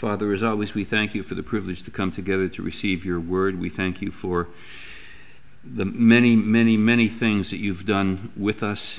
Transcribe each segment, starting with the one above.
Father, as always, we thank you for the privilege to come together to receive your word. We thank you for the many, many, many things that you've done with us,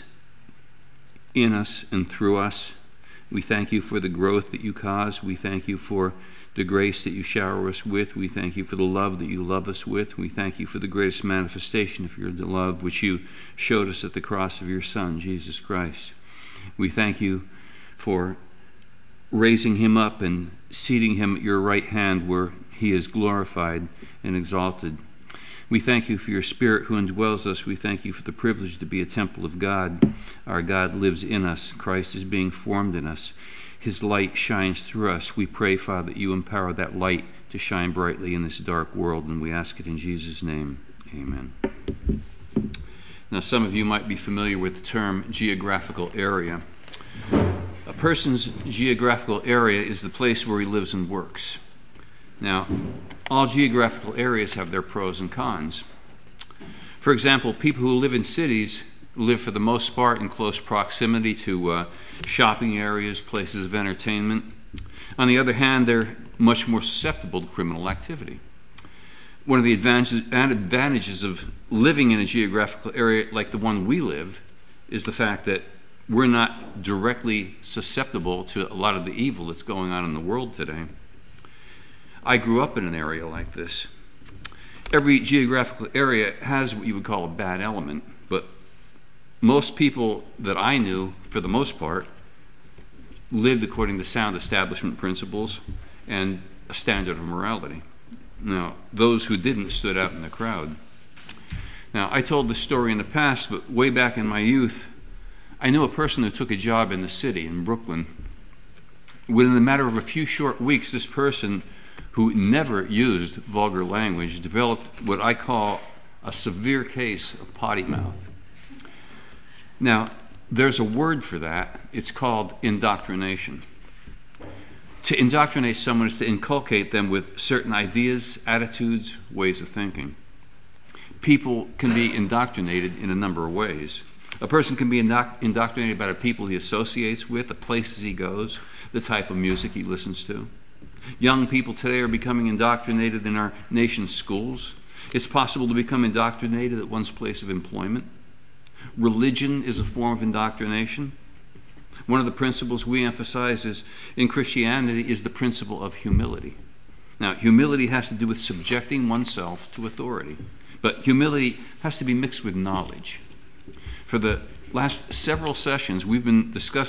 in us, and through us. We thank you for the growth that you cause. We thank you for the grace that you shower us with. We thank you for the love that you love us with. We thank you for the greatest manifestation of your love, which you showed us at the cross of your Son, Jesus Christ. We thank you for raising him up and seating him at your right hand where he is glorified and exalted. We thank you for your Spirit who indwells us. We thank you for the privilege to be a temple of God. Our God lives in us. Christ is being formed in us. His light shines through us. We pray, Father, that you empower that light to shine brightly in this dark world, and we ask it in Jesus' name. Amen. Now, some of you might be familiar with the term geographical area. A person's geographical area is the place where he lives and works. Now, all geographical areas have their pros and cons. For example, people who live in cities live for the most part in close proximity to shopping areas, places of entertainment. On the other hand, they're much more susceptible to criminal activity. One of the advantages of living in a geographical area like the one we live is the fact that we're not directly susceptible to a lot of the evil that's going on in the world today. I grew up in an area like this. Every geographical area has what you would call a bad element, but most people that I knew, for the most part, lived according to sound establishment principles and a standard of morality. Now, those who didn't stood out in the crowd. Now, I told this story in the past, but way back in my youth, I knew a person who took a job in the city, in Brooklyn. Within a matter of a few short weeks, this person, who never used vulgar language, developed what I call a severe case of potty mouth. Now, there's a word for that. It's called indoctrination. To indoctrinate someone is to inculcate them with certain ideas, attitudes, ways of thinking. People can be indoctrinated in a number of ways. A person can be indoctrinated by the people he associates with, the places he goes, the type of music he listens to. Young people today are becoming indoctrinated in our nation's schools. It's possible to become indoctrinated at one's place of employment. Religion is a form of indoctrination. One of the principles we emphasize in Christianity is the principle of humility. Now, humility has to do with subjecting oneself to authority, but humility has to be mixed with knowledge. For the last several sessions, we've been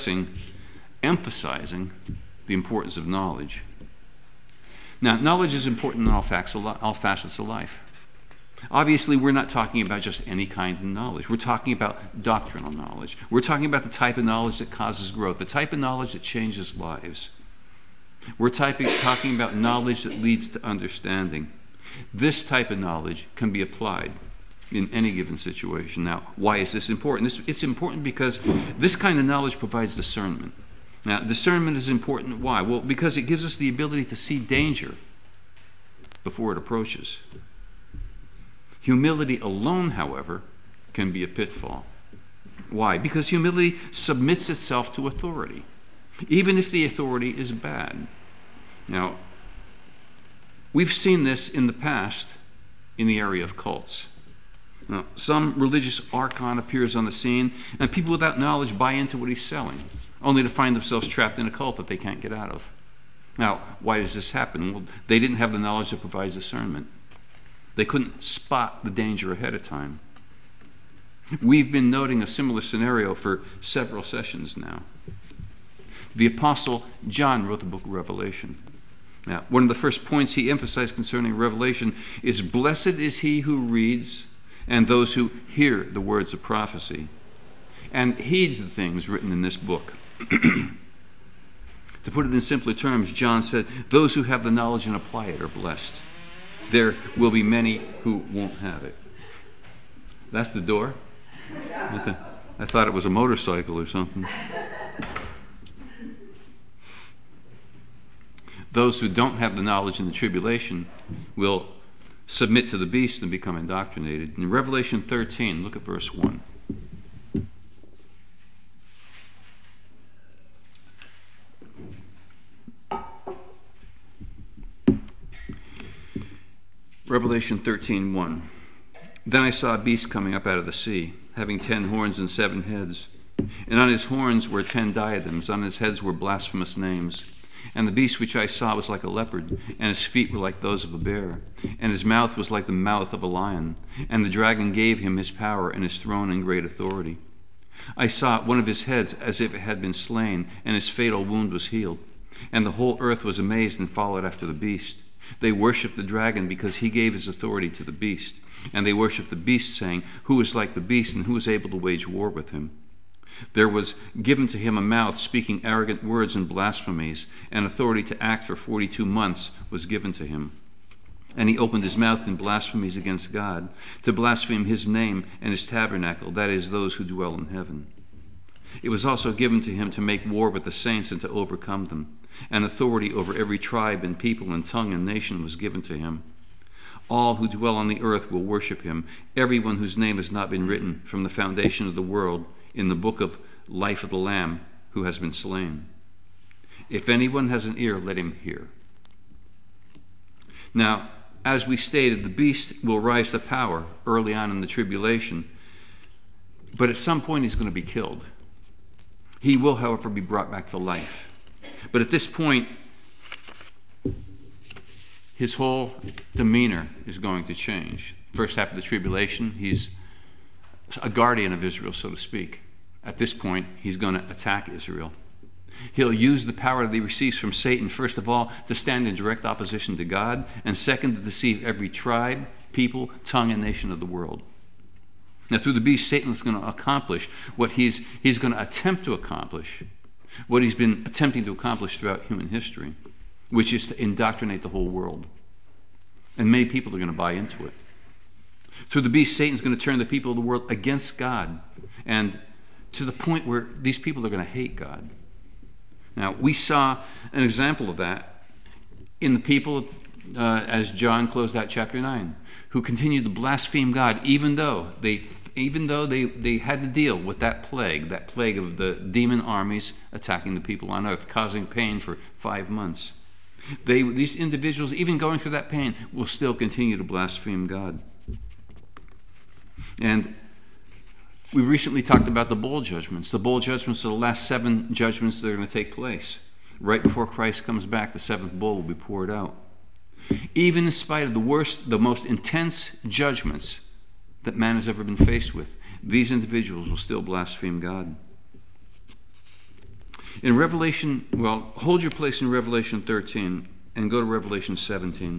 emphasizing the importance of knowledge. Now, knowledge is important in all facets of life. Obviously, we're not talking about just any kind of knowledge. We're talking about doctrinal knowledge. We're talking about the type of knowledge that causes growth, the type of knowledge that changes lives. We're talking about knowledge that leads to understanding. This type of knowledge can be applied in any given situation. Now, why is this important? It's important because this kind of knowledge provides discernment. Now, discernment is important. Why? Well, because it gives us the ability to see danger before it approaches. Humility alone, however, can be a pitfall. Why? Because humility submits itself to authority, even if the authority is bad. Now, we've seen this in the past in the area of cults. Now, some religious archon appears on the scene, and people without knowledge buy into what he's selling, only to find themselves trapped in a cult that they can't get out of. Now, why does this happen? Well, they didn't have the knowledge that provides discernment. They couldn't spot the danger ahead of time. We've been noting a similar scenario for several sessions now. The Apostle John wrote the book of Revelation. Now, one of the first points he emphasized concerning Revelation is, "Blessed is he who reads and those who hear the words of prophecy and heeds the things written in this book." To put it in simpler terms, John said, those who have the knowledge and apply it are blessed. There will be many who won't have it. That's the door? I thought it was a motorcycle or something. Those who don't have the knowledge in the tribulation will submit to the beast and become indoctrinated. In Revelation 13, look at verse 1. Revelation 13:1. Then I saw a beast coming up out of the sea, having 10 horns and 7 heads. And on his horns were 10 diadems, on his heads were blasphemous names. And the beast which I saw was like a leopard, and his feet were like those of a bear, and his mouth was like the mouth of a lion. And the dragon gave him his power and his throne and great authority. I saw one of his heads as if it had been slain, and his fatal wound was healed. And the whole earth was amazed and followed after the beast. They worshipped the dragon because he gave his authority to the beast. And they worshipped the beast, saying, "Who is like the beast, and who is able to wage war with him?" There was given to him a mouth speaking arrogant words and blasphemies, and authority to act for 42 months was given to him. And he opened his mouth in blasphemies against God, to blaspheme his name and his tabernacle, that is, those who dwell in heaven. It was also given to him to make war with the saints and to overcome them. And authority over every tribe and people and tongue and nation was given to him. All who dwell on the earth will worship him, everyone whose name has not been written from the foundation of the world in the book of life of the Lamb who has been slain. If anyone has an ear, let him hear. Now, as we stated, the beast will rise to power early on in the tribulation, but at some point he's going to be killed. He will, however, be brought back to life. But at this point, his whole demeanor is going to change. First half of the tribulation, he's a guardian of Israel, so to speak. At this point, he's going to attack Israel. He'll use the power that he receives from Satan, first of all, to stand in direct opposition to God, and second, to deceive every tribe, people, tongue, and nation of the world. Now, through the beast, Satan is going to accomplish what he's going to attempt to accomplish, what he's been attempting to accomplish throughout human history, which is to indoctrinate the whole world. And many people are going to buy into it. Through the beast, Satan's going to turn the people of the world against God, and to the point where these people are going to hate God. Now, we saw an example of that in the people, as John closed out chapter 9, who continued to blaspheme God, even though they had to deal with that plague of the demon armies attacking the people on earth, causing pain for 5 months. These individuals, even going through that pain, will still continue to blaspheme God. And we recently talked about the bowl judgments. The bowl judgments are the last 7 judgments that are going to take place. Right before Christ comes back, the 7th bowl will be poured out. Even in spite of the most intense judgments that man has ever been faced with, these individuals will still blaspheme God. In Revelation, hold your place in Revelation 13 and go to Revelation 17.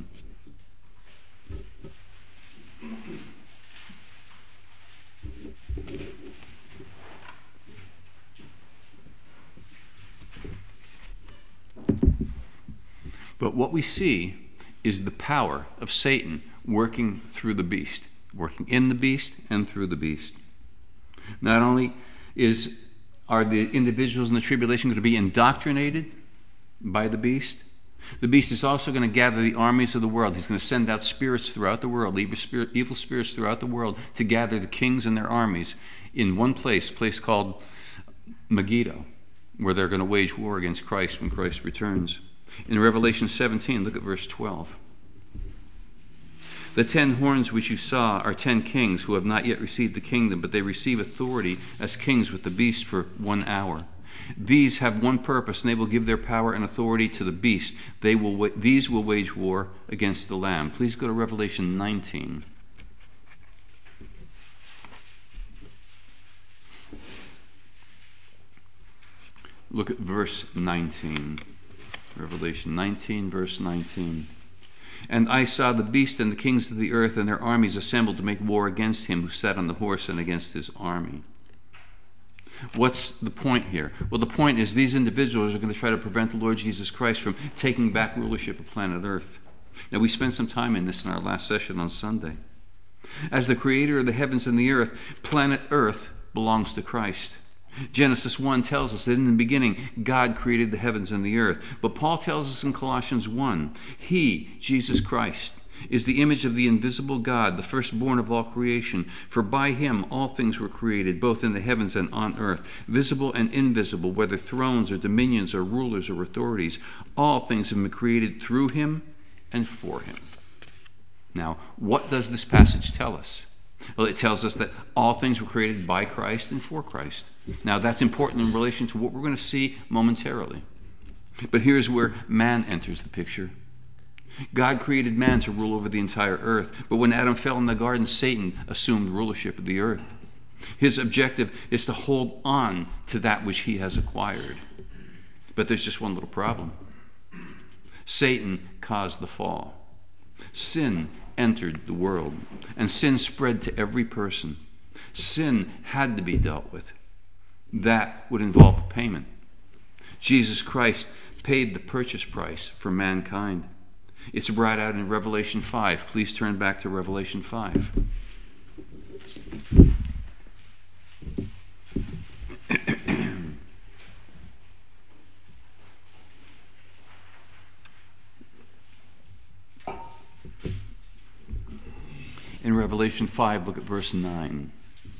But what we see is the power of Satan working through the beast, working in the beast and through the beast. Not only are the individuals in the tribulation going to be indoctrinated by the beast is also going to gather the armies of the world. He's going to send out spirits throughout the world, evil spirits throughout the world, to gather the kings and their armies in one place, a place called Megiddo, where they're going to wage war against Christ when Christ returns. In Revelation 17, look at verse 12. The 10 horns which you saw are 10 kings who have not yet received the kingdom, but they receive authority as kings with the beast for 1 hour. These have one purpose, and they will give their power and authority to the beast. These will wage war against the Lamb. Please go to Revelation 19. Look at verse 19. Revelation 19, verse 19. And I saw the beast and the kings of the earth and their armies assembled to make war against him who sat on the horse and against his army. What's the point here? Well, the point is these individuals are going to try to prevent the Lord Jesus Christ from taking back rulership of planet Earth. Now, we spent some time in this in our last session on Sunday. As the creator of the heavens and the earth, planet Earth belongs to Christ. Genesis 1 tells us that in the beginning, God created the heavens and the earth. But Paul tells us in Colossians 1, He, Jesus Christ, is the image of the invisible God, the firstborn of all creation. For by him all things were created, both in the heavens and on earth, visible and invisible, whether thrones or dominions or rulers or authorities. All things have been created through him and for him. Now, what does this passage tell us? Well, it tells us that all things were created by Christ and for Christ. Now, that's important in relation to what we're going to see momentarily. But here's where man enters the picture. God created man to rule over the entire earth, but when Adam fell in the garden, Satan assumed rulership of the earth. His objective is to hold on to that which he has acquired. But there's just one little problem. Satan caused the fall. Sin entered the world, and sin spread to every person. Sin had to be dealt with. That would involve a payment. Jesus Christ paid the purchase price for mankind. It's brought out in Revelation 5. Please turn back to Revelation 5. In Revelation 5, look at verse 9.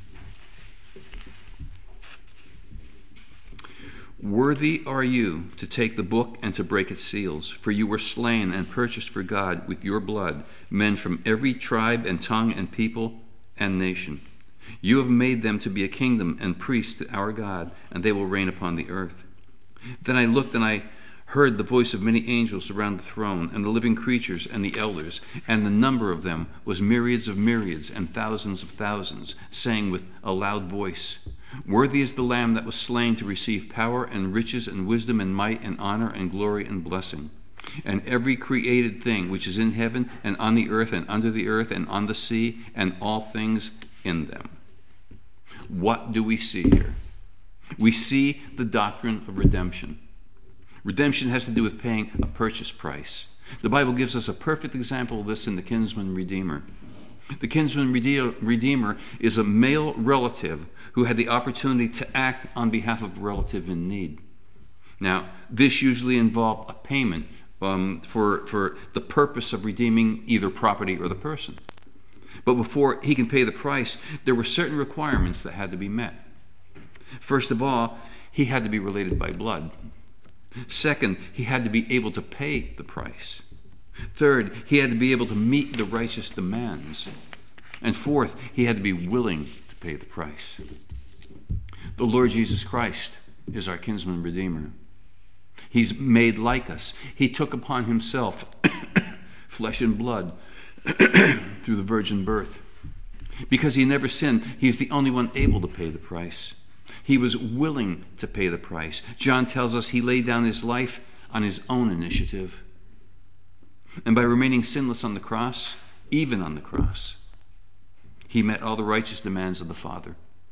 Worthy are you to take the book and to break its seals, for you were slain and purchased for God with your blood men from every tribe and tongue and people and nation. You have made them to be a kingdom and priests to our God, and they will reign upon the earth. Then I looked and I heard the voice of many angels around the throne, and the living creatures and the elders, and the number of them was myriads of myriads and thousands of thousands, saying with a loud voice, Worthy is the Lamb that was slain to receive power and riches and wisdom and might and honor and glory and blessing. And every created thing which is in heaven and on the earth and under the earth and on the sea and all things in them. What do we see here? We see the doctrine of redemption. Redemption has to do with paying a purchase price. The Bible gives us a perfect example of this in the kinsman redeemer. The kinsman redeemer is a male relative who had the opportunity to act on behalf of a relative in need. Now, this usually involved a payment for the purpose of redeeming either property or the person. But before he can pay the price, there were certain requirements that had to be met. First of all, he had to be related by blood. Second, he had to be able to pay the price. Third, he had to be able to meet the righteous demands. And fourth, he had to be willing to pay the price. The Lord Jesus Christ is our kinsman redeemer. He's made like us. He took upon himself flesh and blood through the virgin birth. Because he never sinned, he's the only one able to pay the price. He was willing to pay the price. John tells us he laid down his life on his own initiative. And by remaining sinless on the cross, even on the cross, he met all the righteous demands of the Father.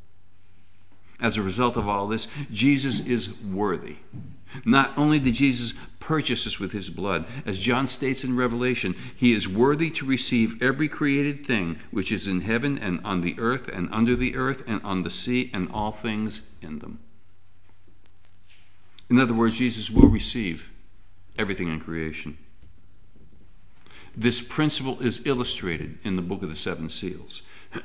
As a result of all this, Jesus is worthy. Not only did Jesus purchase us with his blood, as John states in Revelation, he is worthy to receive every created thing which is in heaven and on the earth and under the earth and on the sea and all things in them. In other words, Jesus will receive everything in creation. This principle is illustrated in the Book of the Seven Seals.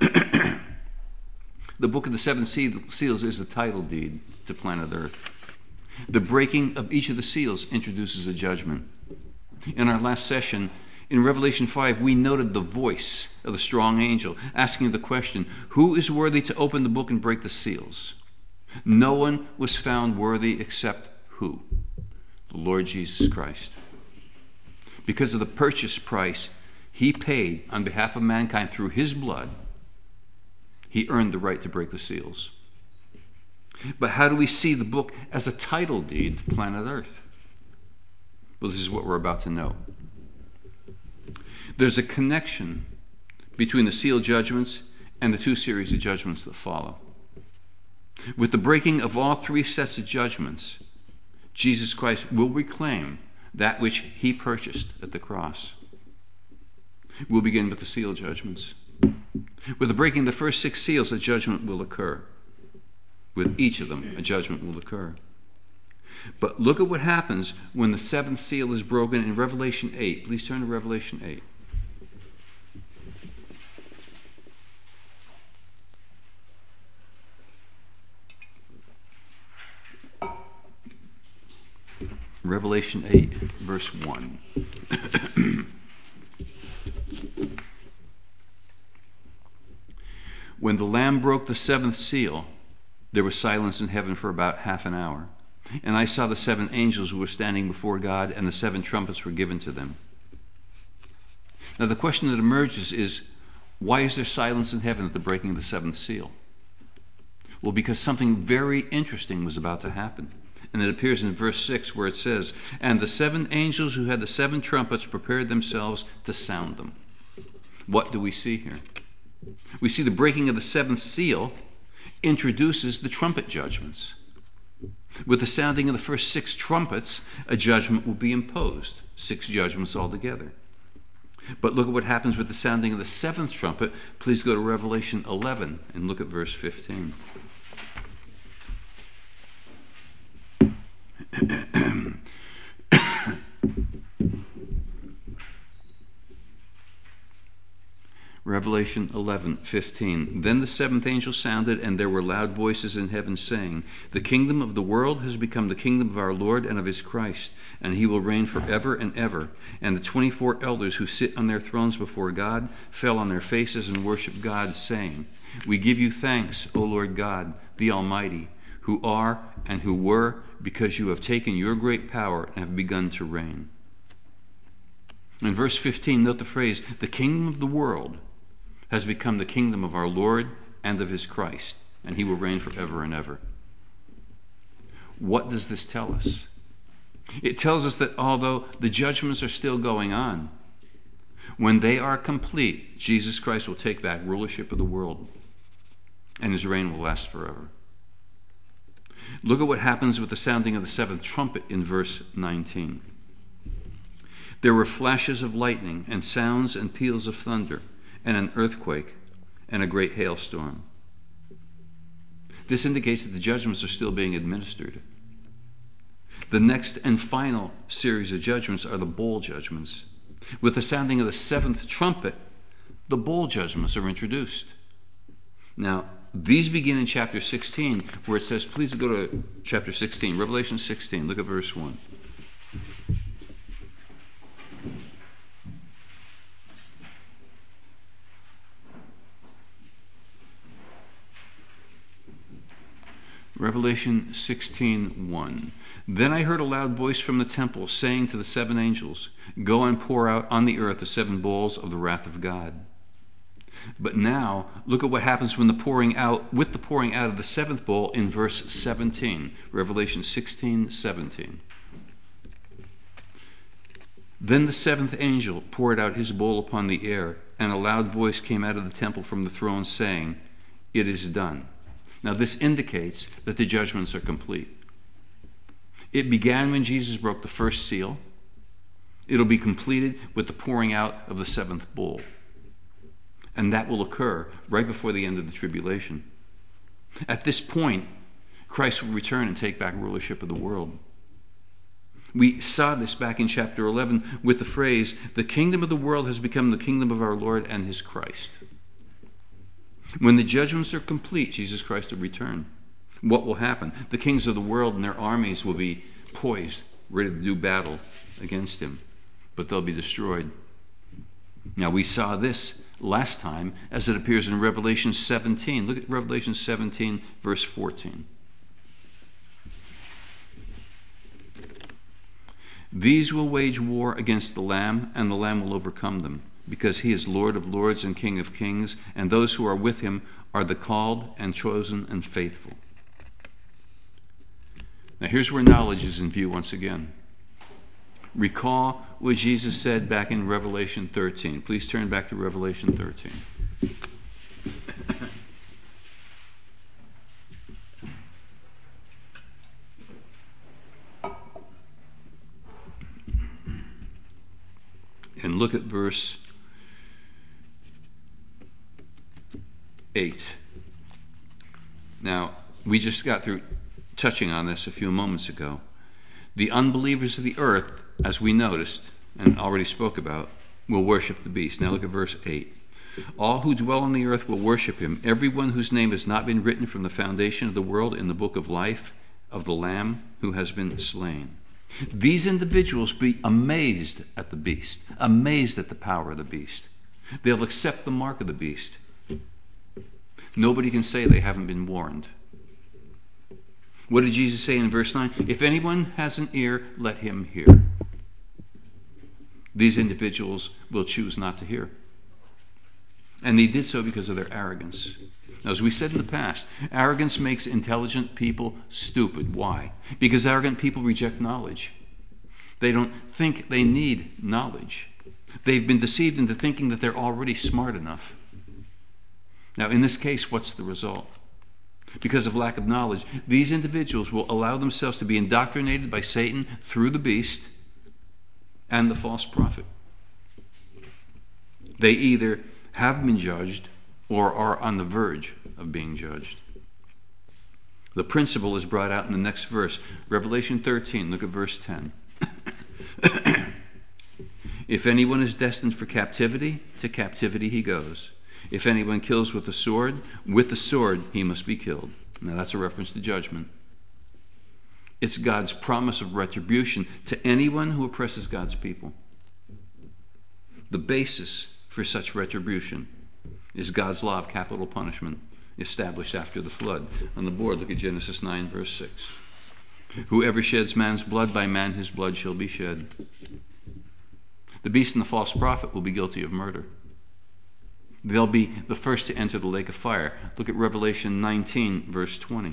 The Book of the Seven Seals is the title deed to planet Earth. The breaking of each of the seals introduces a judgment. In our last session, in Revelation 5, we noted the voice of the strong angel asking the question, who is worthy to open the book and break the seals? No one was found worthy except who? The Lord Jesus Christ. Because of the purchase price he paid on behalf of mankind through his blood, he earned the right to break the seals. But how do we see the book as a title deed to planet Earth? Well, this is what we're about to know. There's a connection between the seal judgments and the two series of judgments that follow. With the breaking of all three sets of judgments, Jesus Christ will reclaim that which he purchased at the cross. We'll begin with the seal judgments. With the breaking of the first 6 seals, a judgment will occur. With each of them, a judgment will occur. But look at what happens when the 7th seal is broken in Revelation 8. Please turn to Revelation 8. Revelation 8, verse 1. When the Lamb broke the seventh seal, there was silence in heaven for about half an hour. And I saw the seven angels who were standing before God, and the seven trumpets were given to them. Now the question that emerges is, why is there silence in heaven at the breaking of the seventh seal? Well, because something very interesting was about to happen. And it appears in verse 6 where it says, and the seven angels who had the seven trumpets prepared themselves to sound them. What do we see here? We see the breaking of the seventh seal introduces the trumpet judgments. With the sounding of the first six trumpets, a judgment will be imposed. 6 judgments altogether. But look at what happens with the sounding of the seventh trumpet. Please go to Revelation 11 and look at verse 15. Revelation 11:15. Then the seventh angel sounded, and there were loud voices in heaven saying, the kingdom of the world has become the kingdom of our Lord and of his Christ, and he will reign forever and ever. And the 24 elders who sit on their thrones before God fell on their faces and worshiped God, saying, we give you thanks, O Lord God, the Almighty, who are and who were, because you have taken your great power and have begun to reign. In verse 15, note the phrase, the kingdom of the world has become the kingdom of our Lord and of his Christ, and he will reign forever and ever. What does this tell us? It tells us that although the judgments are still going on, when they are complete, Jesus Christ will take back rulership of the world, and his reign will last forever. Look at what happens with the sounding of the seventh trumpet in verse 19. There were flashes of lightning and sounds and peals of thunder and an earthquake and a great hailstorm. This indicates that the judgments are still being administered. The next and final series of judgments are the bowl judgments. With the sounding of the seventh trumpet, the bowl judgments are introduced. Now, these begin in chapter 16, where it says, please go to chapter 16, Revelation 16, look at verse 1. Revelation 16:1. Then I heard a loud voice from the temple saying to the seven angels, go and pour out on the earth the 7 bowls of the wrath of God. But now, look at what happens with the pouring out of the 7th bowl in verse 17. Revelation 16:17. Then the 7th angel poured out his bowl upon the air, and a loud voice came out of the temple from the throne saying, it is done. Now this indicates that the judgments are complete. It began when Jesus broke the first seal. It'll be completed with the pouring out of the 7th bowl. And that will occur right before the end of the tribulation. At this point, Christ will return and take back rulership of the world. We saw this back in chapter 11 with the phrase, the kingdom of the world has become the kingdom of our Lord and his Christ. When the judgments are complete, Jesus Christ will return. What will happen? The kings of the world and their armies will be poised, ready to do battle against him, but they'll be destroyed. Now, we saw this last time as it appears in Revelation 17. Look at Revelation 17, verse 14. These will wage war against the Lamb, and the Lamb will overcome them, because he is Lord of lords and King of kings, and those who are with him are the called and chosen and faithful. Now here's where knowledge is in view once again. Recall what Jesus said back in Revelation 13. Please turn back to Revelation 13. And look at verse 8. Now, we just got through touching on this a few moments ago. The unbelievers of the earth, as we noticed and already spoke about, will worship the beast. Now look at verse 8. All who dwell on the earth will worship him, everyone whose name has not been written from the foundation of the world in the book of life of the Lamb who has been slain. These individuals be amazed at the beast, amazed at the power of the beast. They'll accept the mark of the beast. Nobody can say they haven't been warned. What did Jesus say in verse 9? If anyone has an ear, let him hear. These individuals will choose not to hear. And they did so because of their arrogance. Now, as we said in the past, arrogance makes intelligent people stupid. Why? Because arrogant people reject knowledge. They don't think they need knowledge. They've been deceived into thinking that they're already smart enough. Now, in this case, what's the result? Because of lack of knowledge, these individuals will allow themselves to be indoctrinated by Satan through the beast and the false prophet. They either have been judged or are on the verge of being judged. The principle is brought out in the next verse, Revelation 13. Look at verse 10. If anyone is destined for captivity, to captivity he goes. If anyone kills with the sword he must be killed. Now that's a reference to judgment. It's God's promise of retribution to anyone who oppresses God's people. The basis for such retribution is God's law of capital punishment established after the flood. On the board, look at Genesis 9, verse 6. Whoever sheds man's blood, by man his blood shall be shed. The beast and the false prophet will be guilty of murder. They'll be the first to enter the lake of fire. Look at Revelation 19, verse 20.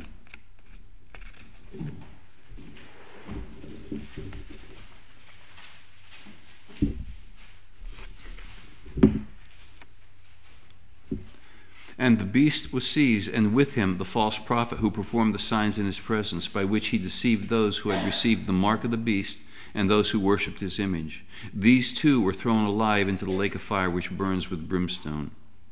And the beast was seized, and with him the false prophet who performed the signs in his presence, by which he deceived those who had received the mark of the beast and those who worshipped his image. These two were thrown alive into the lake of fire which burns with brimstone.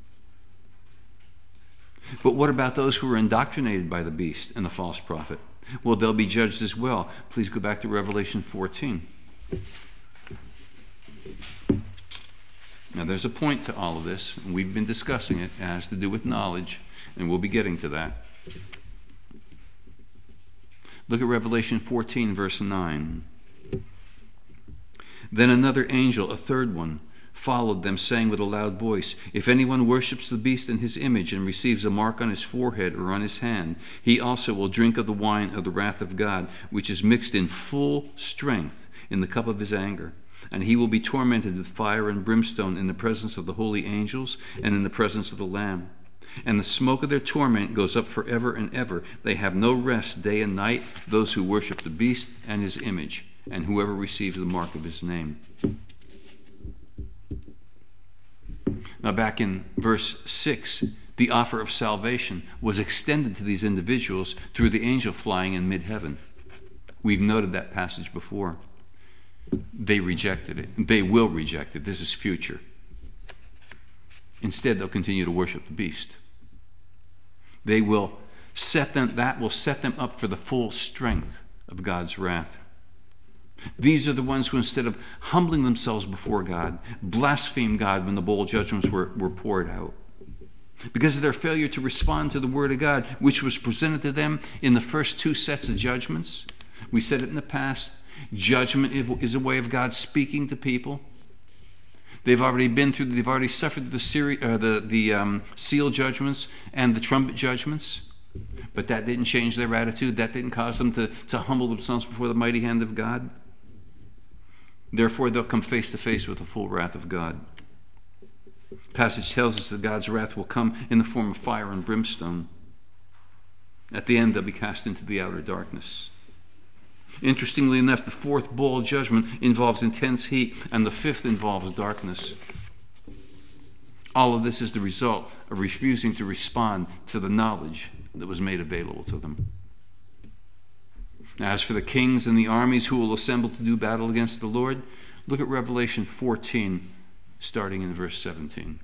But what about those who were indoctrinated by the beast and the false prophet? Well, they'll be judged as well. Please go back to Revelation 14. Now, there's a point to all of this, and we've been discussing it. It has to do with knowledge, and we'll be getting to that. Look at Revelation 14, verse 9. Then another angel, a third one, followed them, saying with a loud voice, if anyone worships the beast in his image and receives a mark on his forehead or on his hand, he also will drink of the wine of the wrath of God, which is mixed in full strength in the cup of his anger. And he will be tormented with fire and brimstone in the presence of the holy angels and in the presence of the Lamb. And the smoke of their torment goes up forever and ever. They have no rest day and night, those who worship the beast and his image, and whoever receives the mark of his name. Now, back in verse 6, the offer of salvation was extended to these individuals through the angel flying in mid-heaven. We've noted that passage before. They rejected it. They will reject it. This is future. Instead, they'll continue to worship the beast. That will set them up for the full strength of God's wrath. These are the ones who, instead of humbling themselves before God, blaspheme God when the bowl judgments were poured out. Because of their failure to respond to the word of God, which was presented to them in the first two sets of judgments. We said it in the past. Judgment is a way of God speaking to people. They've already suffered the seal judgments and the trumpet judgments. But that didn't change their attitude. That didn't cause them to humble themselves before the mighty hand of God. Therefore, they'll come face to face with the full wrath of God. The passage tells us that God's wrath will come in the form of fire and brimstone. At the end, they'll be cast into the outer darkness. Interestingly enough, the fourth bowl judgment involves intense heat, and the fifth involves darkness. All of this is the result of refusing to respond to the knowledge that was made available to them. Now, as for the kings and the armies who will assemble to do battle against the Lord, look at Revelation 14, starting in verse 17.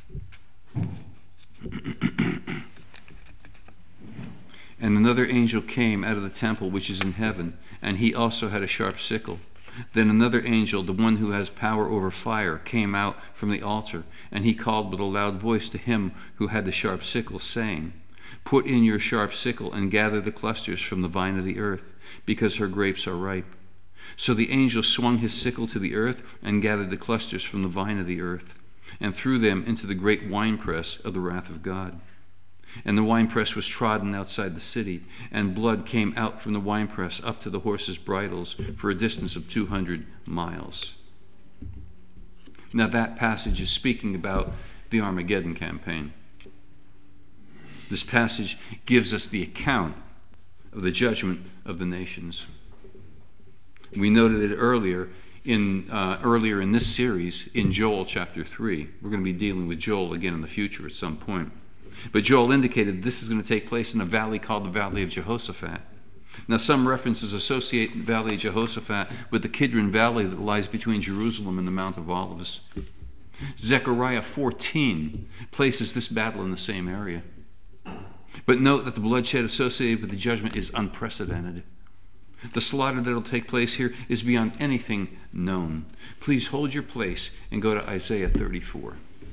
And another angel came out of the temple which is in heaven, and he also had a sharp sickle. Then another angel, the one who has power over fire, came out from the altar, and he called with a loud voice to him who had the sharp sickle, saying, Put in your sharp sickle and gather the clusters from the vine of the earth, because her grapes are ripe. So the angel swung his sickle to the earth and gathered the clusters from the vine of the earth, and threw them into the great winepress of the wrath of God. And the winepress was trodden outside the city, and blood came out from the winepress up to the horses' bridles for a distance of 200 miles. Now that passage is speaking about the Armageddon campaign. This passage gives us the account of the judgment of the nations. We noted it earlier in this series in Joel chapter 3. We're going to be dealing with Joel again in the future at some point. But Joel indicated this is going to take place in a valley called the Valley of Jehoshaphat. Now, some references associate the Valley of Jehoshaphat with the Kidron Valley that lies between Jerusalem and the Mount of Olives. Zechariah 14 places this battle in the same area. But note that the bloodshed associated with the judgment is unprecedented. The slaughter that will take place here is beyond anything known. Please hold your place and go to Isaiah 34.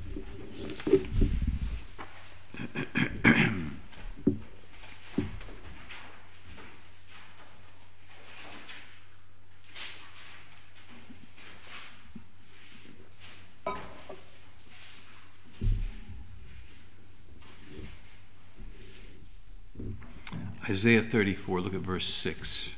Isaiah 34, look at verse 6.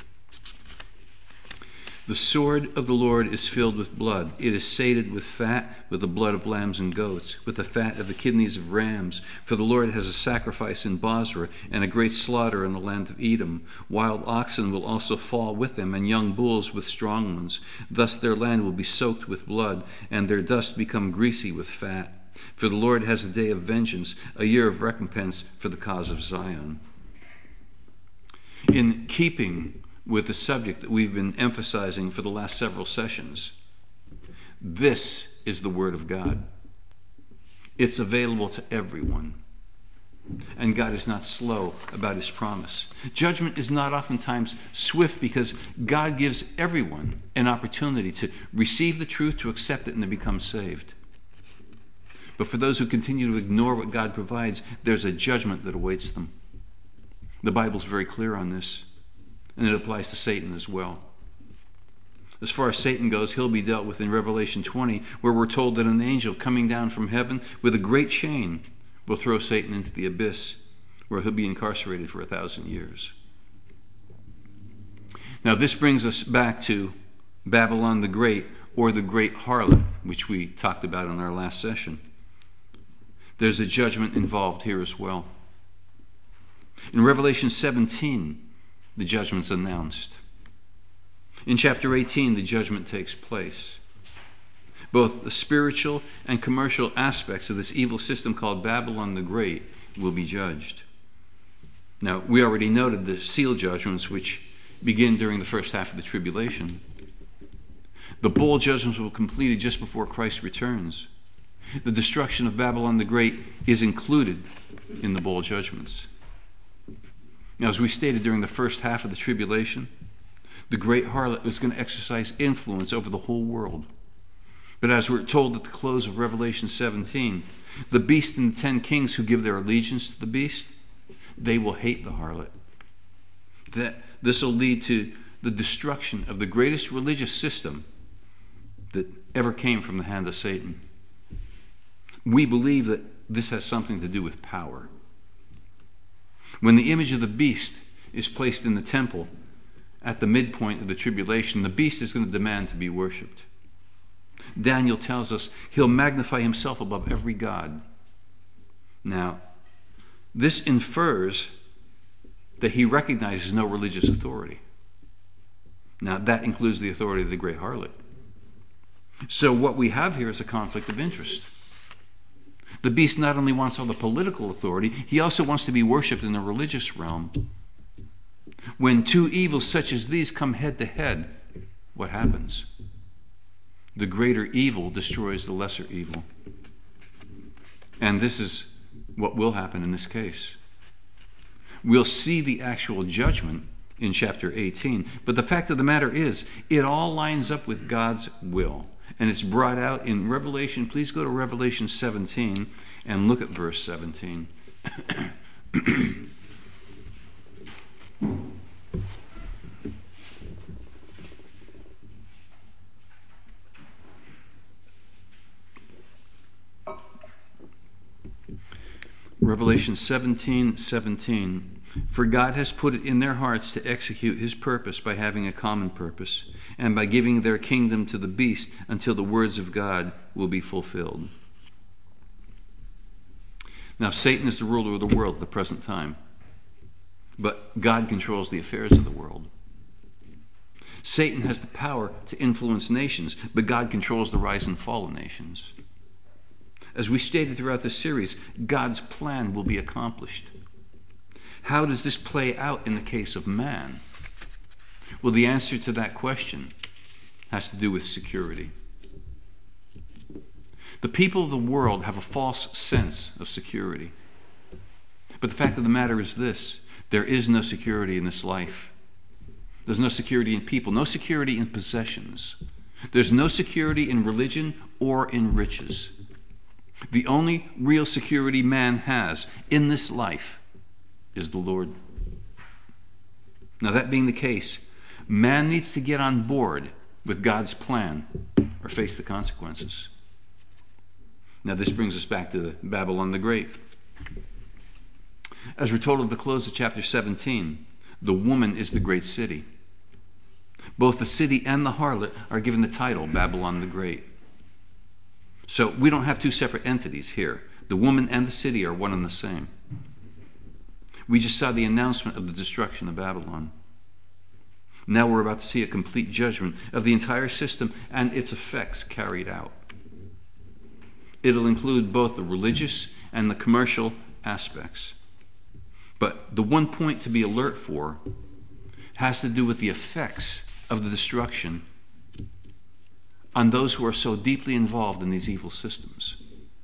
The sword of the Lord is filled with blood. It is sated with fat, with the blood of lambs and goats, with the fat of the kidneys of rams. For the Lord has a sacrifice in Bozrah, and a great slaughter in the land of Edom. Wild oxen will also fall with them, and young bulls with strong ones. Thus their land will be soaked with blood, and their dust become greasy with fat. For the Lord has a day of vengeance, a year of recompense for the cause of Zion. In keeping with the subject that we've been emphasizing for the last several sessions, this is the Word of God. It's available to everyone. And God is not slow about his promise. Judgment is not oftentimes swift because God gives everyone an opportunity to receive the truth, to accept it, and to become saved. But for those who continue to ignore what God provides, there's a judgment that awaits them. The Bible's very clear on this, and it applies to Satan as well. As far as Satan goes, he'll be dealt with in Revelation 20, where we're told that an angel coming down from heaven with a great chain will throw Satan into the abyss, where he'll be incarcerated for 1,000 years. Now, this brings us back to Babylon the Great, or the great harlot, which we talked about in our last session. There's a judgment involved here as well. In Revelation 17, the judgment's announced. In chapter 18, the judgment takes place. Both the spiritual and commercial aspects of this evil system called Babylon the Great will be judged. Now, we already noted the seal judgments, which begin during the first half of the tribulation. The bowl judgments will be completed just before Christ returns. The destruction of Babylon the Great is included in the bowl judgments. Now, as we stated during the first half of the tribulation, the great harlot was going to exercise influence over the whole world. But as we're told at the close of Revelation 17, the beast and the 10 kings who give their allegiance to the beast, they will hate the harlot. That this will lead to the destruction of the greatest religious system that ever came from the hand of Satan. We believe that this has something to do with power. When the image of the beast is placed in the temple at the midpoint of the tribulation, the beast is going to demand to be worshipped. Daniel tells us he'll magnify himself above every god. Now, this infers that he recognizes no religious authority. Now, that includes the authority of the great harlot. So what we have here is a conflict of interest. The beast not only wants all the political authority, he also wants to be worshipped in the religious realm. When two evils such as these come head to head, what happens? The greater evil destroys the lesser evil. And this is what will happen in this case. We'll see the actual judgment in chapter 18. But the fact of the matter is, it all lines up with God's will. And it's brought out in Revelation. Please go to Revelation 17 and look at verse 17. Revelation 17:17. For God has put it in their hearts to execute his purpose by having a common purpose, and by giving their kingdom to the beast until the words of God will be fulfilled. Now, Satan is the ruler of the world at the present time, but God controls the affairs of the world. Satan has the power to influence nations, but God controls the rise and fall of nations. As we stated throughout this series, God's plan will be accomplished. How does this play out in the case of man? Well, the answer to that question has to do with security. The people of the world have a false sense of security. But the fact of the matter is this: there is no security in this life. There's no security in people, no security in possessions. There's no security in religion or in riches. The only real security man has in this life is the Lord. Now, that being the case, man needs to get on board with God's plan or face the consequences. Now, this brings us back to Babylon the Great. As we're told at the close of chapter 17, the woman is the great city. Both the city and the harlot are given the title Babylon the Great. So we don't have two separate entities here. The woman and the city are one and the same. We just saw the announcement of the destruction of Babylon. Now we're about to see a complete judgment of the entire system and its effects carried out. It'll include both the religious and the commercial aspects. But the one point to be alert for has to do with the effects of the destruction on those who are so deeply involved in these evil systems.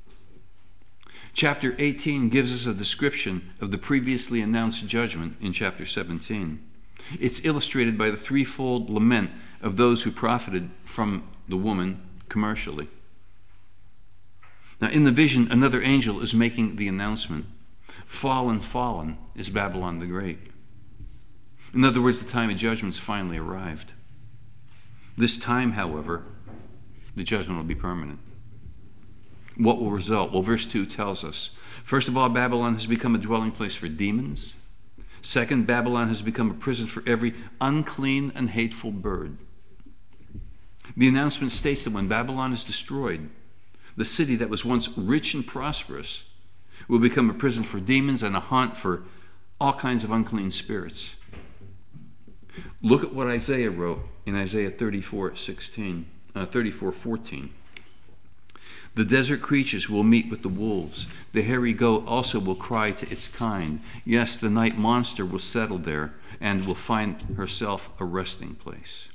Chapter 18 gives us a description of the previously announced judgment in chapter 17. It's illustrated by the threefold lament of those who profited from the woman commercially. Now, in the vision, another angel is making the announcement. Fallen, fallen is Babylon the Great. In other words, the time of judgment's finally arrived. This time, however, the judgment will be permanent. What will result? Well, verse 2 tells us. First of all, Babylon has become a dwelling place for demons. Second, Babylon has become a prison for every unclean and hateful bird. The announcement states that when Babylon is destroyed, the city that was once rich and prosperous will become a prison for demons and a haunt for all kinds of unclean spirits. Look at what Isaiah wrote in Isaiah 34:14. The desert creatures will meet with the wolves. The hairy goat also will cry to its kind. Yes, the night monster will settle there and will find herself a resting place.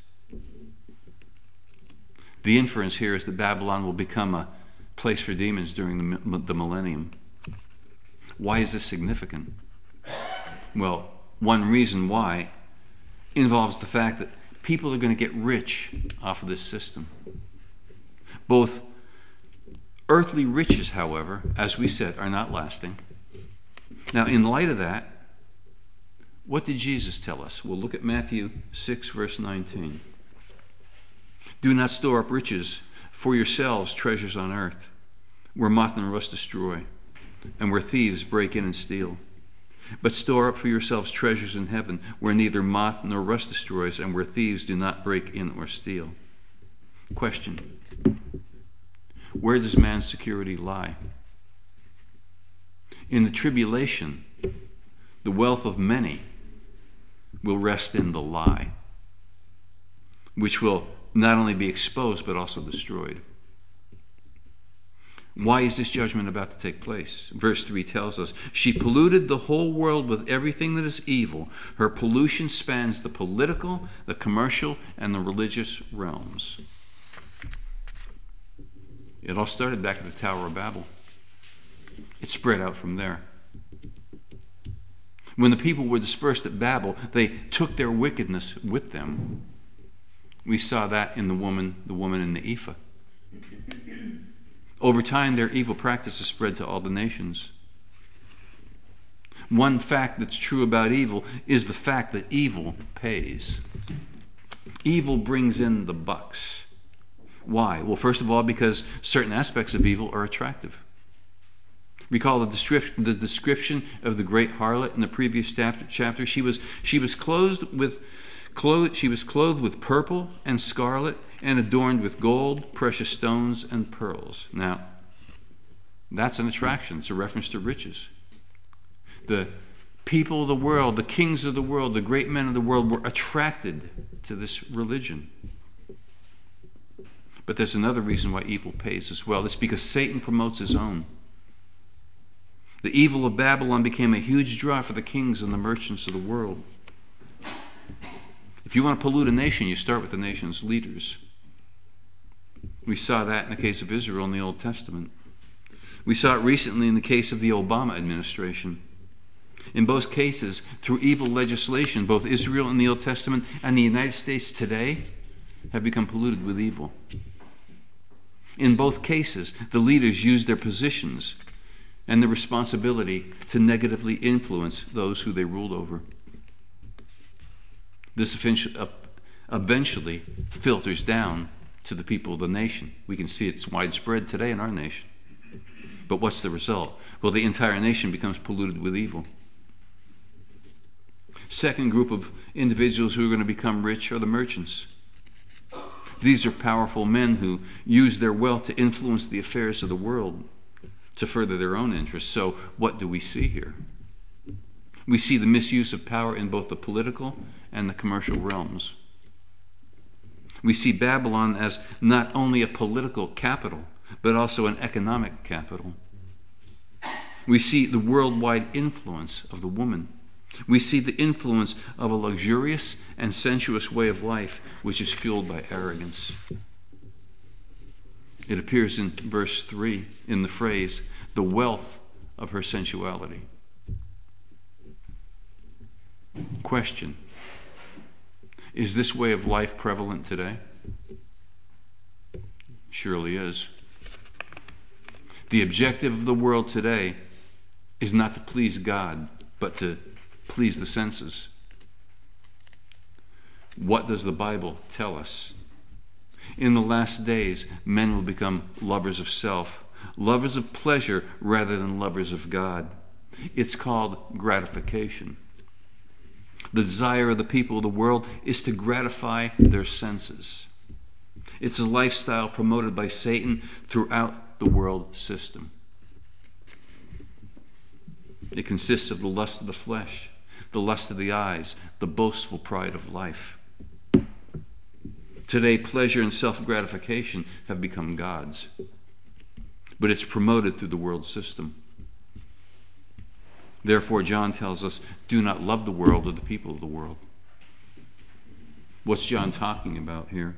The inference here is that Babylon will become a place for demons during the millennium. Why is this significant? Well, one reason why involves the fact that people are going to get rich off of this system. Both earthly riches, however, as we said, are not lasting. Now, in light of that, what did Jesus tell us? We'll look at Matthew 6, verse 19. Do not store up riches for yourselves, treasures on earth, where moth and rust destroy, and where thieves break in and steal. But store up for yourselves treasures in heaven, where neither moth nor rust destroys, and where thieves do not break in or steal. Question: where does man's security lie? In the tribulation, the wealth of many will rest in the lie, which will not only be exposed but also destroyed. Why is this judgment about to take place? Verse 3 tells us, she polluted the whole world with everything that is evil. Her pollution spans the political, the commercial, and the religious realms. It all started back at the Tower of Babel. It spread out from there. When the people were dispersed at Babel, they took their wickedness with them. We saw that in the woman in the ephah. Over time, their evil practices spread to all the nations. One fact that's true about evil is the fact that evil pays. Evil brings in the bucks. Why? Well, first of all, because certain aspects of evil are attractive. Recall the description of the great harlot in the previous chapter. She was clothed with purple and scarlet and adorned with gold, precious stones, and pearls. Now, that's an attraction. It's a reference to riches. The people of the world, the kings of the world, the great men of the world were attracted to this religion. But there's another reason why evil pays as well. It's because Satan promotes his own. The evil of Babylon became a huge draw for the kings and the merchants of the world. If you want to pollute a nation, you start with the nation's leaders. We saw that in the case of Israel in the Old Testament. We saw it recently in the case of the Obama administration. In both cases, through evil legislation, both Israel in the Old Testament and the United States today have become polluted with evil. In both cases, the leaders used their positions and the responsibility to negatively influence those who they ruled over. This eventually filters down to the people of the nation. We can see it's widespread today in our nation. But what's the result? Well, the entire nation becomes polluted with evil. Second group of individuals who are going to become rich are the merchants. These are powerful men who use their wealth to influence the affairs of the world to further their own interests. So what do we see here? We see the misuse of power in both the political and the commercial realms. We see Babylon as not only a political capital, but also an economic capital. We see the worldwide influence of the woman. We see the influence of a luxurious and sensuous way of life, which is fueled by arrogance. It appears in verse 3 in the phrase, the wealth of her sensuality. Question: is this way of life prevalent today? Surely is. The objective of the world today is not to please God, but to please the senses. What does the Bible tell us? In the last days, men will become lovers of self, lovers of pleasure rather than lovers of God. It's called gratification. The desire of the people of the world is to gratify their senses. It's a lifestyle promoted by Satan throughout the world system. It consists of the lust of the flesh, the lust of the eyes, the boastful pride of life. Today, pleasure and self-gratification have become gods, but it's promoted through the world system. Therefore, John tells us, do not love the world or the people of the world. What's John talking about here?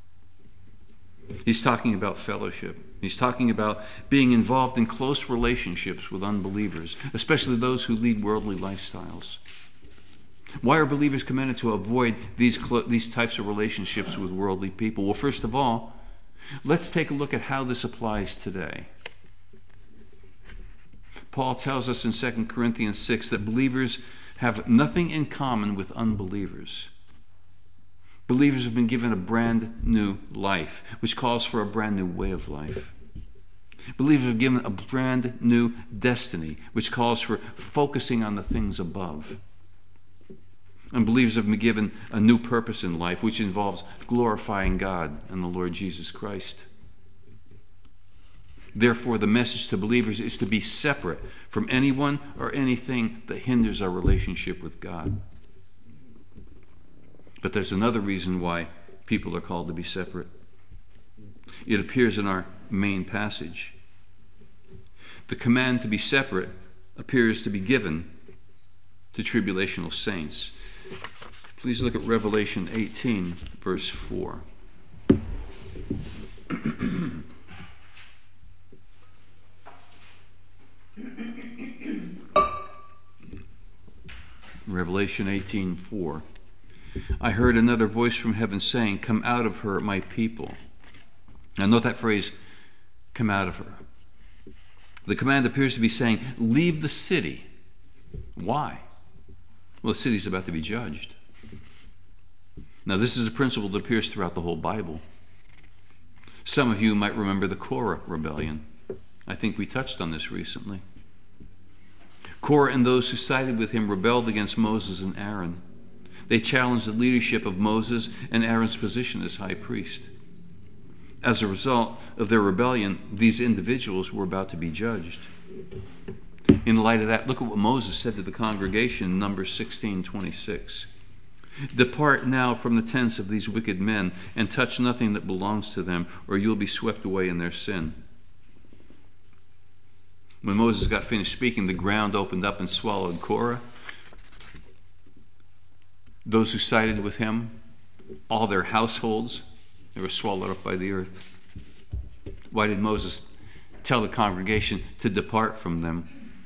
He's talking about fellowship. He's talking about being involved in close relationships with unbelievers, especially those who lead worldly lifestyles. Why are believers commanded to avoid these types of relationships with worldly people? Well, first of all, let's take a look at how this applies today. Paul tells us in 2 Corinthians 6 that believers have nothing in common with unbelievers. Believers have been given a brand new life, which calls for a brand new way of life. Believers are given a brand new destiny, which calls for focusing on the things above. And believers have been given a new purpose in life, which involves glorifying God and the Lord Jesus Christ. Therefore, the message to believers is to be separate from anyone or anything that hinders our relationship with God. But there's another reason why people are called to be separate. It appears in our main passage. The command to be separate appears to be given to tribulational saints. Please look at Revelation 18, verse 4. Revelation 18:4. I heard another voice from heaven saying, "Come out of her, my people." Now note that phrase, "come out of her." The command appears to be saying, leave the city. Why? Well, the city's about to be judged. Now this is a principle that appears throughout the whole Bible. Some of you might remember the Korah rebellion. I think we touched on this recently. Korah and those who sided with him rebelled against Moses and Aaron. They challenged the leadership of Moses and Aaron's position as high priest. As a result of their rebellion, these individuals were about to be judged. In light of that, look at what Moses said to the congregation in Numbers 16:26. Depart now from the tents of these wicked men and touch nothing that belongs to them, or you'll be swept away in their sin. When Moses got finished speaking, the ground opened up and swallowed Korah, those who sided with him, all their households. They were swallowed up by the earth. Why did Moses tell the congregation to depart from them?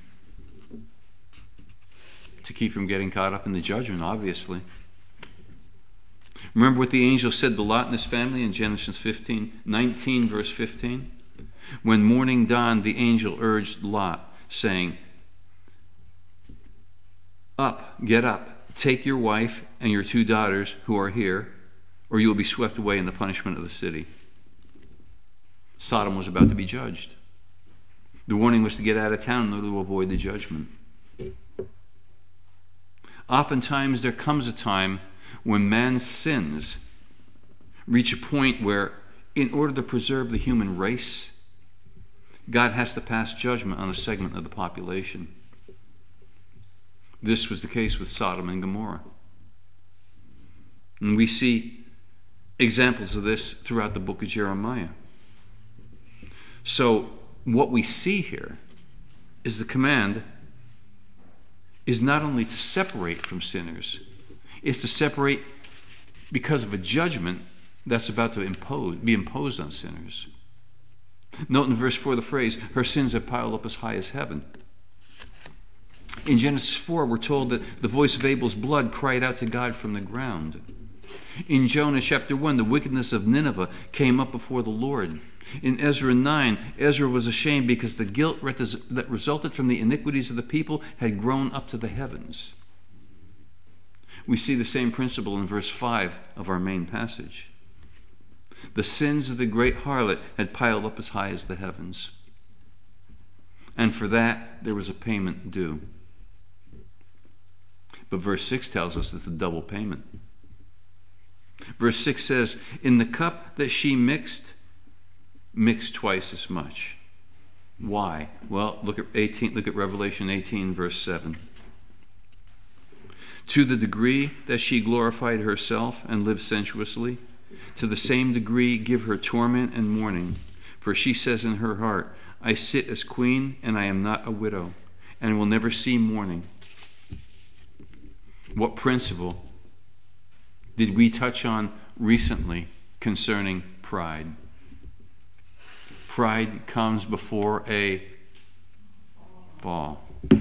To keep from getting caught up in the judgment, obviously. Remember what the angel said to Lot and his family in Genesis 19, verse 15? When morning dawned, the angel urged Lot, saying, get up, take your wife and your 2 daughters who are here, or you will be swept away in the punishment of the city. Sodom was about to be judged. The warning was to get out of town in order to avoid the judgment. Oftentimes there comes a time when man's sins reach a point where, in order to preserve the human race, God has to pass judgment on a segment of the population. This was the case with Sodom and Gomorrah. And we see examples of this throughout the book of Jeremiah. So what we see here is the command is not only to separate from sinners, it's to separate because of a judgment that's about to be imposed on sinners. Note in verse 4 the phrase, her sins have piled up as high as heaven. In Genesis 4, we're told that the voice of Abel's blood cried out to God from the ground. In Jonah chapter 1, the wickedness of Nineveh came up before the Lord. In Ezra 9, Ezra was ashamed because the guilt that resulted from the iniquities of the people had grown up to the heavens. We see the same principle in verse 5 of our main passage. The sins of the great harlot had piled up as high as the heavens. And for that, there was a payment due. But verse 6 tells us it's a double payment. Verse 6 says, in the cup that she mixed twice as much. Why? Well, look at Revelation 18, verse 7. To the degree that she glorified herself and lived sensuously, to the same degree give her torment and mourning. For she says in her heart, I sit as queen and I am not a widow, and will never see mourning. What principle did we touch on recently concerning pride? Pride comes before a fall.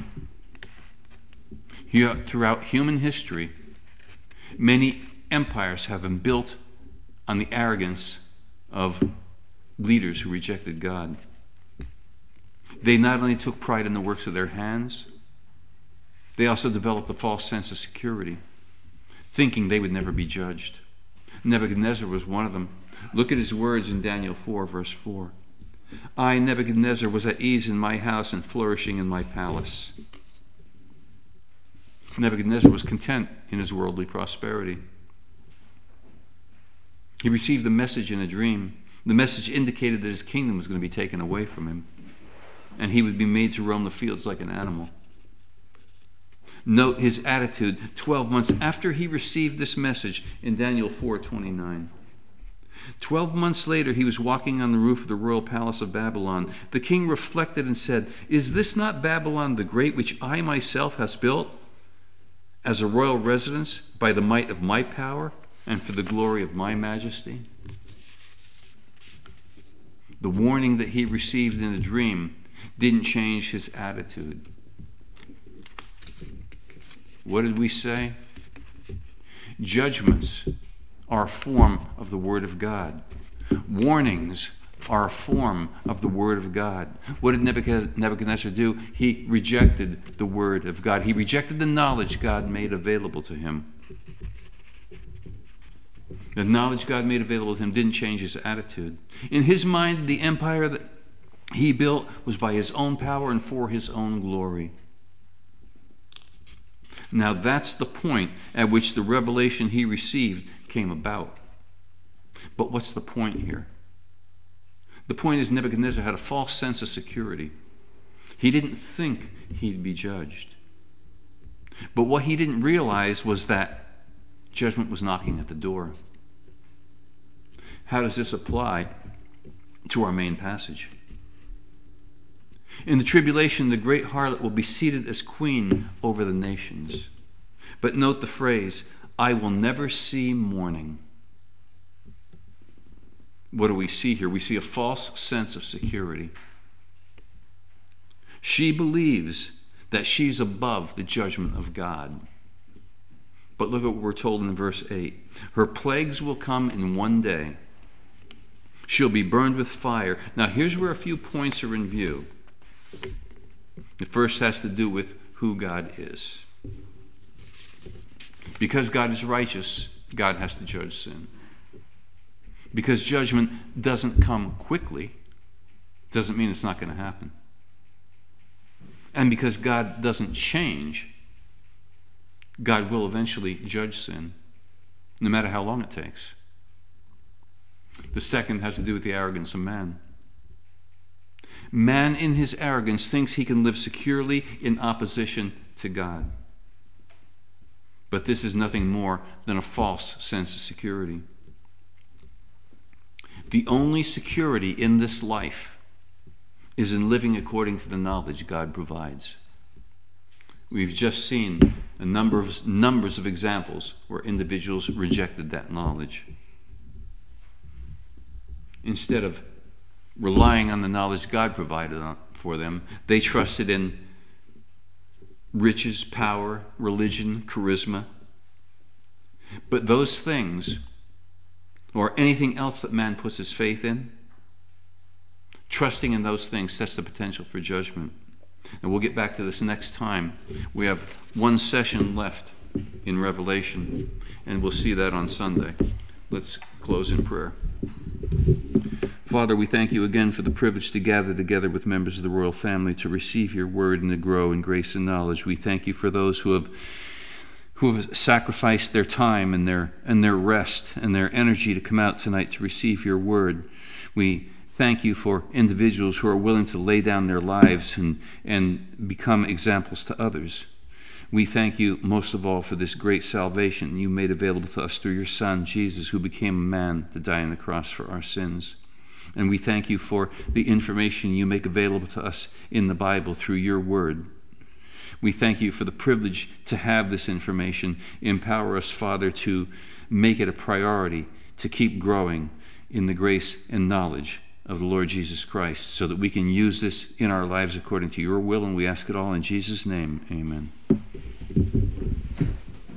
Throughout human history, many empires have been built on the arrogance of leaders who rejected God. They not only took pride in the works of their hands, they also developed a false sense of security, thinking they would never be judged. Nebuchadnezzar was one of them. Look at his words in Daniel 4, verse 4. I, Nebuchadnezzar, was at ease in my house and flourishing in my palace. Nebuchadnezzar was content in his worldly prosperity. He received a message in a dream. The message indicated that his kingdom was going to be taken away from him, and he would be made to roam the fields like an animal. Note his attitude 12 months after he received this message in Daniel 4:29. 12 months later, he was walking on the roof of the royal palace of Babylon. The king reflected and said, is this not Babylon the Great, which I myself has built as a royal residence by the might of my power and for the glory of my majesty? The warning that he received in a dream didn't change his attitude. What did we say? Judgments are a form of the Word of God. Warnings are a form of the Word of God. What did Nebuchadnezzar do? He rejected the Word of God. He rejected the knowledge God made available to him. The knowledge God made available to him didn't change his attitude. In his mind, the empire that he built was by his own power and for his own glory. Now that's the point at which the revelation he received came about. But what's the point here? The point is Nebuchadnezzar had a false sense of security. He didn't think he'd be judged. But what he didn't realize was that judgment was knocking at the door. How does this apply to our main passage? In the tribulation, the great harlot will be seated as queen over the nations. But note the phrase, I will never see mourning. What do we see here? We see a false sense of security. She believes that she's above the judgment of God. But look at what we're told in verse 8. Her plagues will come in one day. She'll be burned with fire. Now here's where a few points are in view. The first has to do with who God is. Because God is righteous, God has to judge sin. Because judgment doesn't come quickly, doesn't mean it's not going to happen. And because God doesn't change, God will eventually judge sin, no matter how long it takes. The second has to do with the arrogance of man. Man in his arrogance thinks he can live securely in opposition to God. But this is nothing more than a false sense of security. The only security in this life is in living according to the knowledge God provides. We've just seen numbers of examples where individuals rejected that knowledge. Instead of relying on the knowledge God provided for them, they trusted in riches, power, religion, charisma. But those things, or anything else that man puts his faith in, trusting in those things sets the potential for judgment. And we'll get back to this next time. We have one session left in Revelation, and we'll see that on Sunday. Let's close in prayer. Father, we thank you again for the privilege to gather together with members of the royal family to receive your word and to grow in grace and knowledge. We thank you for those who have sacrificed their time and their rest and their energy to come out tonight to receive your word. We thank you for individuals who are willing to lay down their lives and become examples to others. We thank you most of all for this great salvation you made available to us through your Son, Jesus, who became a man to die on the cross for our sins. And we thank you for the information you make available to us in the Bible through your word. We thank you for the privilege to have this information. Empower us, Father, to make it a priority to keep growing in the grace and knowledge of the Lord Jesus Christ so that we can use this in our lives according to your will, and we ask it all in Jesus' name. Amen.